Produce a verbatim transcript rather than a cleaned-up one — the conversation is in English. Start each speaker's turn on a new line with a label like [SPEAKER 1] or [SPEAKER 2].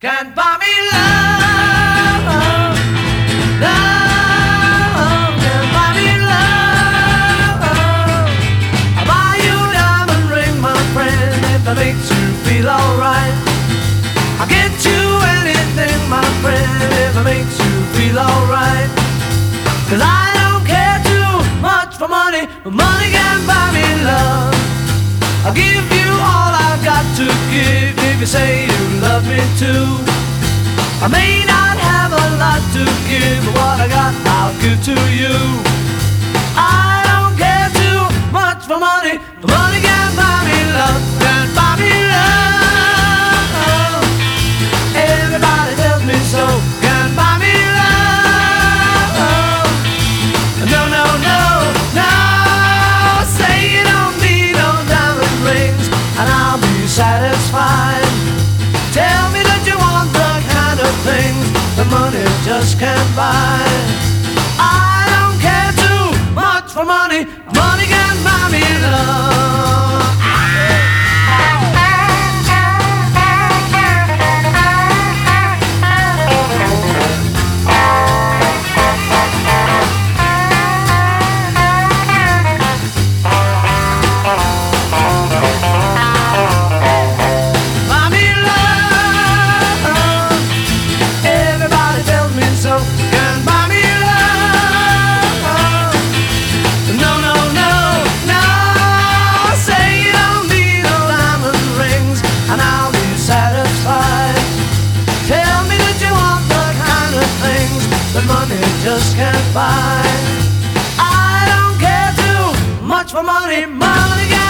[SPEAKER 1] can't buy me love. Love can't buy me love. I'll buy you a diamond ring, my friend, if that makes you feel alright. I'll get you anything, my friend, if it makes you feel alright. Cause I don't care too much for money, but money can buy me love. I'll give you all I've got to give if you say you love me too. I may not have a lot to give, but what I got I'll give to you. I don't care too much for money, but money can buy me love, can buy me love. Everybody tells me so, can buy me love. No, no, no, no, say you don't need no diamond rings and I'll be satisfied. Tell me that you want the kind of things that money just can't buy. I don't care too much for money, money can buy me love. That money just can't buy. I don't care too much for money, money can't